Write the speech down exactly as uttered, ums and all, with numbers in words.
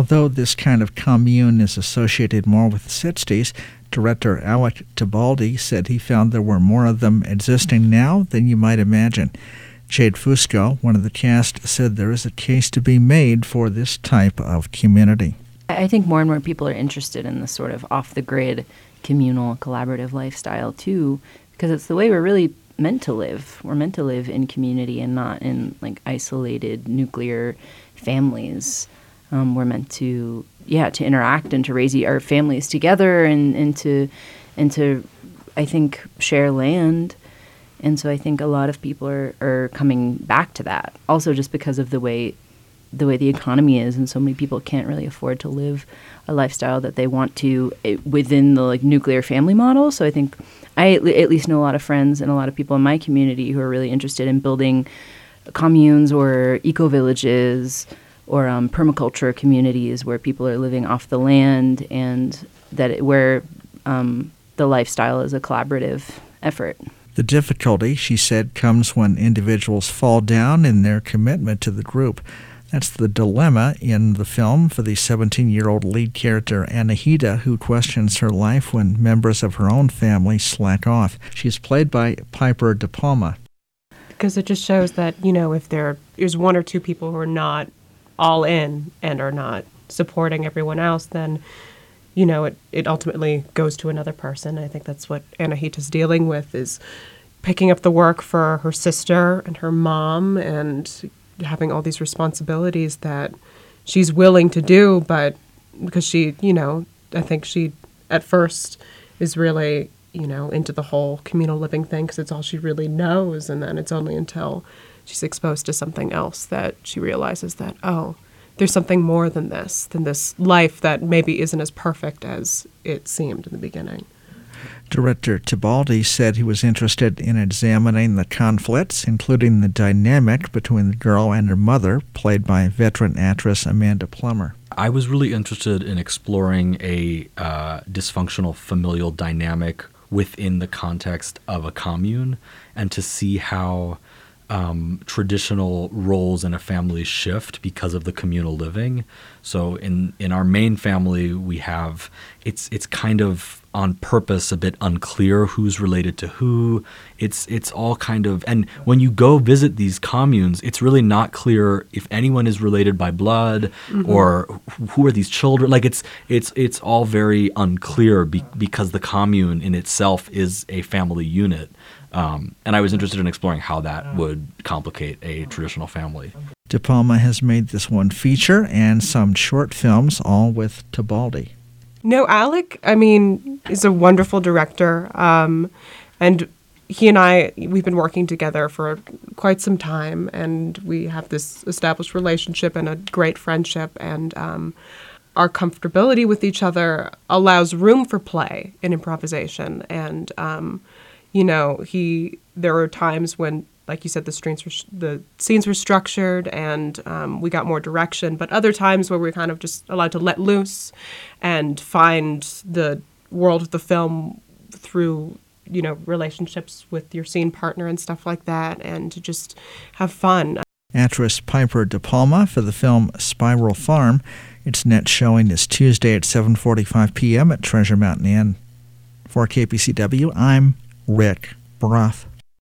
Although this kind of commune is associated more with the sixties, director Alec Tibaldi said he found there were more of them existing now than you might imagine. Jade Fusco, one of the cast, said there is a case to be made for this type of community. I think more and more people are interested in this sort of off-the-grid, communal, collaborative lifestyle, too, because it's the way we're really meant to live. We're meant to live in community and not in, like, isolated nuclear families. Um, we're meant to, yeah, to interact and to raise our families together and, and to, and to, I think, share land. And so I think a lot of people are, are coming back to that. Also, just because of the way, the way the economy is, and so many people can't really afford to live a lifestyle that they want to it, within the like nuclear family model. So I think I at least know a lot of friends and a lot of people in my community who are really interested in building communes or eco villages or um, permaculture communities where people are living off the land and that it, where um, the lifestyle is a collaborative effort. The difficulty, she said, comes when individuals fall down in their commitment to the group. That's the dilemma in the film for the seventeen-year-old lead character Anahita, who questions her life when members of her own family slack off. She's played by Piper De Palma. Because it just shows that, you know, if there is one or two people who are not all in and are not supporting everyone else, then, you know, it, it ultimately goes to another person. I think that's what Anahita's dealing with, is picking up the work for her sister and her mom and having all these responsibilities that she's willing to do, but because she, you know, I think she at first is really, you know, into the whole communal living thing because it's all she really knows, and then it's only until she's exposed to something else that she realizes that, oh, there's something more than this, than this life that maybe isn't as perfect as it seemed in the beginning. Director Tibaldi said he was interested in examining the conflicts, including the dynamic between the girl and her mother, played by veteran actress Amanda Plummer. I was really interested in exploring a uh, dysfunctional familial dynamic within the context of a commune, and to see how um, traditional roles in a family shift because of the communal living. So in, in our main family, we have, it's it's kind of on purpose a bit unclear who's related to who. It's it's all kind of, and when you go visit these communes, it's really not clear if anyone is related by blood, mm-hmm. or who are these children. Like it's it's it's all very unclear be, because the commune in itself is a family unit. Um, and I was interested in exploring how that would complicate a traditional family. De Palma has made this one feature and some short films, all with Tibaldi. No, Alec, I mean, is a wonderful director, um, and he and I, we've been working together for quite some time, and we have this established relationship and a great friendship, and um, our comfortability with each other allows room for play and improvisation, and, um, you know, he, there were times when, like you said, the scenes were, the scenes were structured and um, we got more direction, but other times where we were kind of just allowed to let loose and find the world of the film through, you know, relationships with your scene partner and stuff like that, and to just have fun. Actress Piper De Palma for the film Spiral Farm. Its next showing is Tuesday at seven forty-five p.m. at Treasure Mountain Inn. For K P C W, I'm Rick Broth.